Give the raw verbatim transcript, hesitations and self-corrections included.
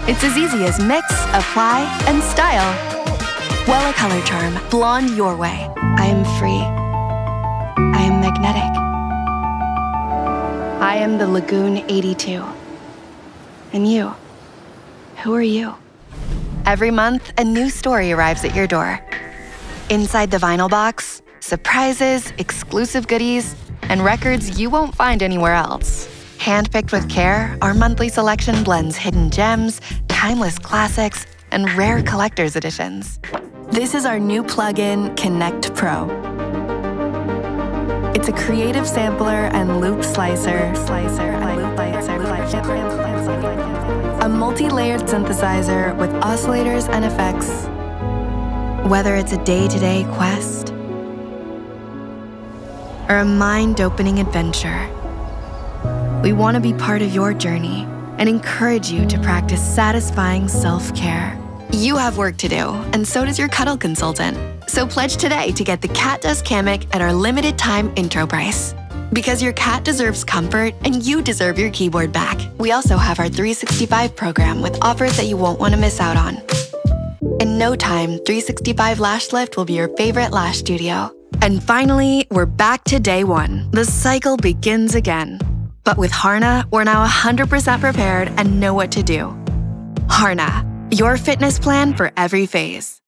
It's as easy as mix, apply, and style. Wella Color Charm, blonde your way. I am free. I am magnetic. I am the Lagoon eighty-two. And you? Who are you? Every month, a new story arrives at your door. Inside the vinyl box, surprises, exclusive goodies, and records you won't find anywhere else. Handpicked with care, our monthly selection blends hidden gems, timeless classics, and rare collector's editions. This is our new plugin, Connect Pro. It's a creative sampler and loop slicer, slicer and loop slicer, a multi-layered synthesizer with oscillators and effects. Whether it's a day-to-day quest or a mind-opening adventure, we want to be part of your journey and encourage you to practice satisfying self-care. You have work to do, and so does your Cuddle consultant. So pledge today to get the Cat Does Kamiq at our limited time intro price. Because your cat deserves comfort and you deserve your keyboard back. We also have our three sixty-five program with offers that you won't want to miss out on. In no time, three sixty-five Lash Lift will be your favorite lash studio. And finally, we're back to day one. The cycle begins again. But with Harna, we're now one hundred percent prepared and know what to do. Harna, your fitness plan for every phase.